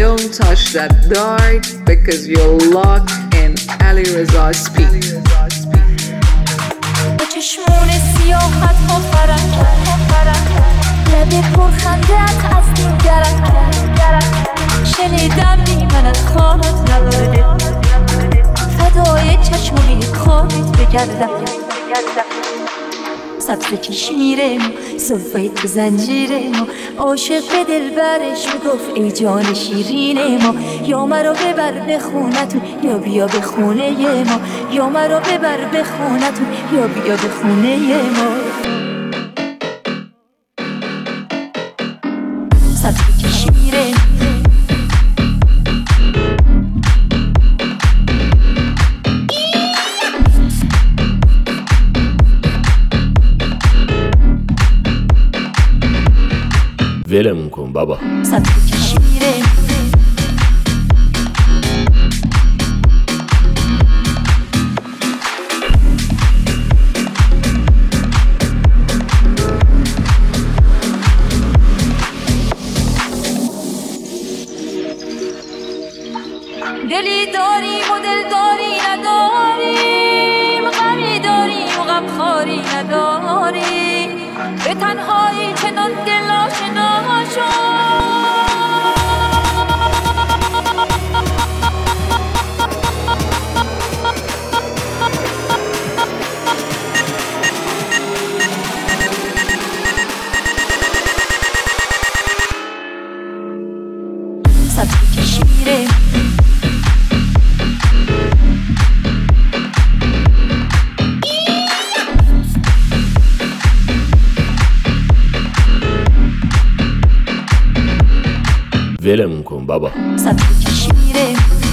don't touch that dart because you're locked in علیرضا speak. با چشمون سیاحت ها فرق لب پرخندت از دیگرت شنیدم بیمنت خواهد نداره فدای چشمونی خواهد بگردم سبز کشمیره صفحه تو زنجیره ما عاشق به دل برش میگفت ای جان شیرین ما یا مرا ببر به خونتون یا بیا به خونه ما یا مرا ببر به خونتون یا بیا به خونه ما سبز کشمیره ولمون کن بابا. سبز کشمیره دلی داریم و دلداری نداریم غمی داریم و غمخواری نداریم به تنهایی چنان دل آشنا شد سبز کشمیره ولمون کن بابا. سبز کشمیره